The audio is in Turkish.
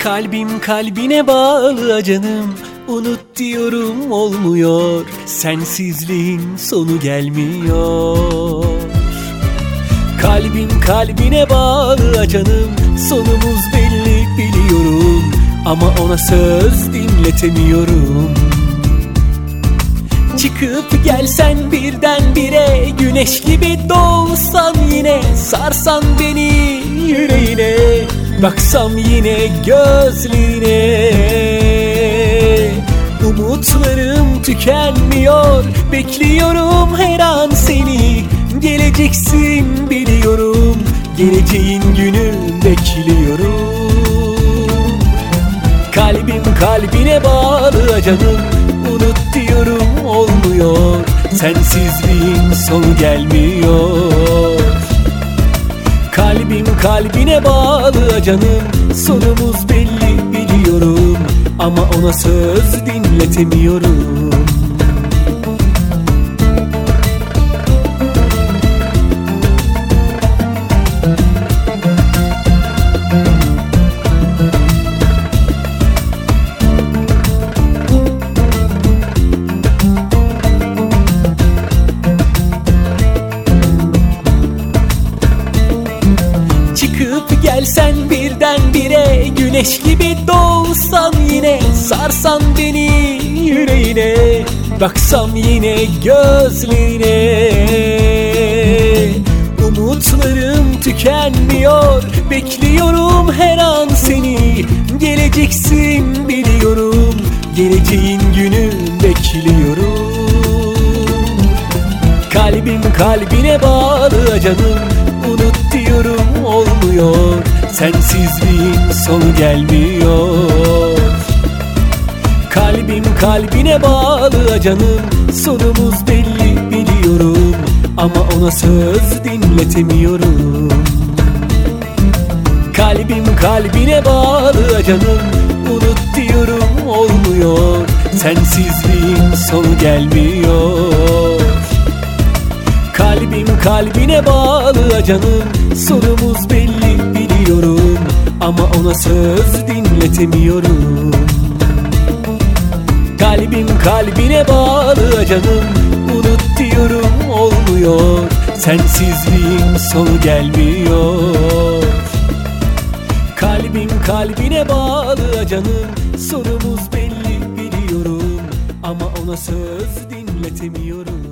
Kalbim kalbine bağlı canım, unut diyorum olmuyor, sensizliğin sonu gelmiyor. Kalbim kalbine bağlı canım, sonumuz belli biliyorum, ama ona söz dinletemiyorum. Çıkıp gelsen birdenbire, güneş gibi doğsan yine, sarsan beni yüreğine, baksam yine gözlerine. Umutlarım tükenmiyor, bekliyorum her an seni. Geleceksin biliyorum, geleceğin günü bekliyorum. Kalbim kalbine bağlı canım, unut diyorum olmuyor, sensizliğin sonu gelmiyor. Kalbim kalbine bağlı canım, sonumuz belli biliyorum, ama ona söz dinletemiyorum. Çıkıp gelsen birdenbire, güneş gibi doğsan yine, sarsan beni yüreğine, baksam yine gözlerine. Umutlarım tükenmiyor, bekliyorum her an seni. Geleceksin biliyorum, geleceğin günü bekliyorum. Kalbim kalbine bağlı canım, unut diyorum olmuyor, sensizliğin sonu gelmiyor. Kalbim kalbine bağlı canım, sonumuz belli biliyorum, ama ona söz dinletemiyorum. Kalbim kalbine bağlı canım, unut diyorum olmuyor, sensizliğin sonu gelmiyor. Kalbim kalbine bağlı canım, sonumuz belli biliyorum, ama ona söz dinletemiyorum. Kalbim kalbine bağlı canım, unut diyorum olmuyor, sensizliğin sonu gelmiyor. Kalbim kalbine bağlı canım, sonumuz belli biliyorum, ama ona söz dinletemiyorum.